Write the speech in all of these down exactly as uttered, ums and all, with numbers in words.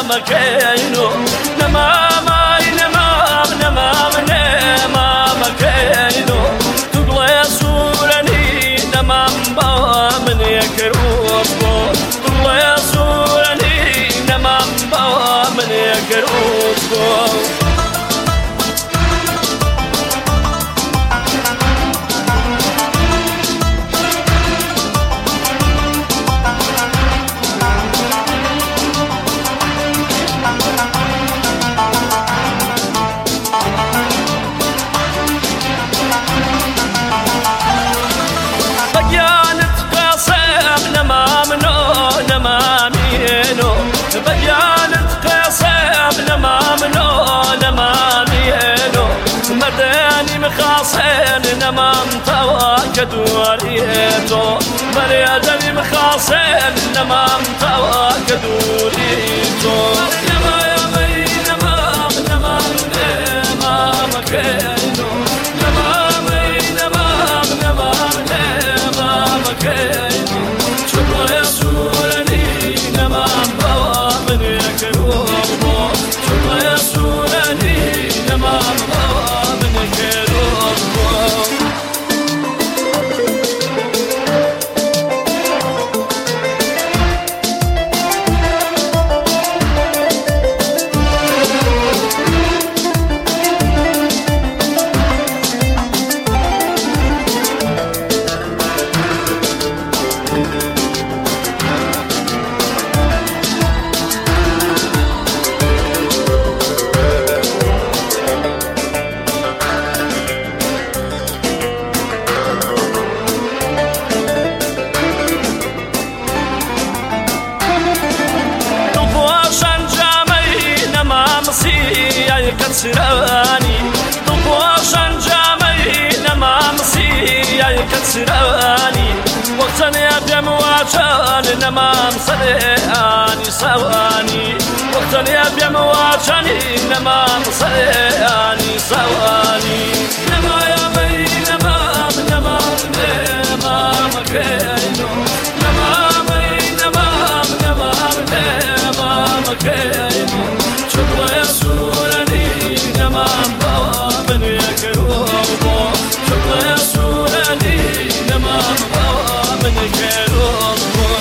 مكينو نمام نمام نمام نمام مكينو تقلي سورني نمام با من يكروس بو تقلي سورني نمام با من يكروس بو بيانت قاسم نمامنو نمامينو مداني مخاصين نمام توا كدوريتو مريدني مخاصين نمام توا كدوريتو نما يا بي نمام نمام نمام كينو نمام نمام نمام نمام كينو شكرا يا سورني نمام كسراني طبوشان جامي نمام سياي كسراني وقتن يا بمواجان نمام صدياني سواني وقتن يا بمواجان نمام صدياني سواني نما يا بي نمام نمام نمام كينو نمام نمام نمام نمام كينو شكرا يا سورني نمام بوا من يكروبو شكرا يا سورني نمام بوا من يكروبو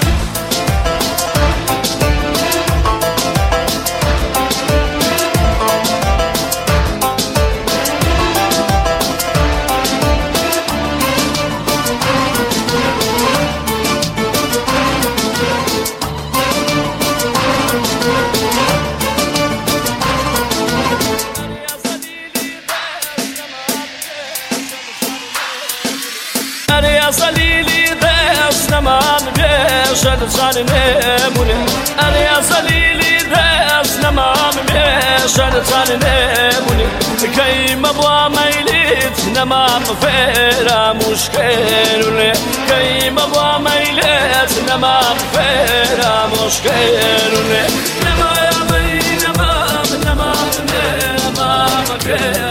يا صليلي داس نمام بيشل صالنموني أنا يا صليلي داس نمام بيشل صالنموني كي مبوا ميليت نمام فيرا مشكلوني كي مبوا ميليت نمام فيرا مشكلوني نما يا بي نمام نمام نمام